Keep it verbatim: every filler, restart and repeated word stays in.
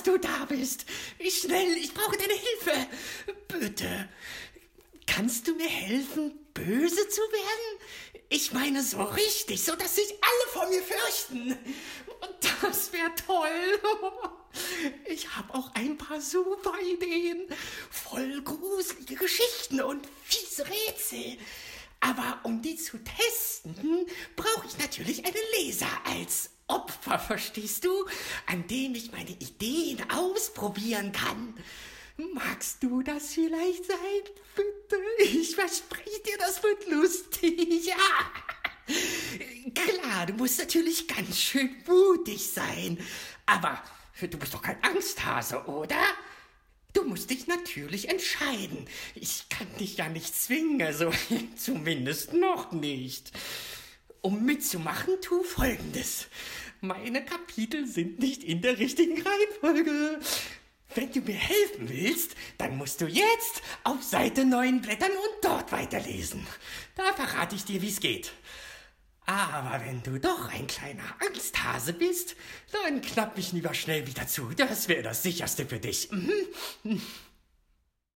dass du da bist. Schnell, ich brauche deine Hilfe. Bitte, kannst du mir helfen, böse zu werden? Ich meine so richtig, so dass sich alle vor mir fürchten. Und das wäre toll. Ich habe auch ein paar super Ideen. Voll gruselige Geschichten und fiese Rätsel. Aber um die zu testen, brauche ich natürlich einen Leser als Opfer, verstehst du? An dem ich meine Ideen ausprobieren kann. Magst du das vielleicht sein, bitte? Ich verspreche dir, das wird lustig. Ja. Klar, du musst natürlich ganz schön mutig sein. Aber du bist doch kein Angsthase, oder? Du musst dich natürlich entscheiden. Ich kann dich ja nicht zwingen, also zumindest noch nicht. Um mitzumachen, tu Folgendes. Meine Kapitel sind nicht in der richtigen Reihenfolge. Wenn du mir helfen willst, dann musst du jetzt auf Seite neun blättern und dort weiterlesen. Da verrate ich dir, wie es geht. Aber wenn du doch ein kleiner Angsthase bist, dann klapp mich lieber schnell wieder zu. Das wäre das Sicherste für dich. Mhm.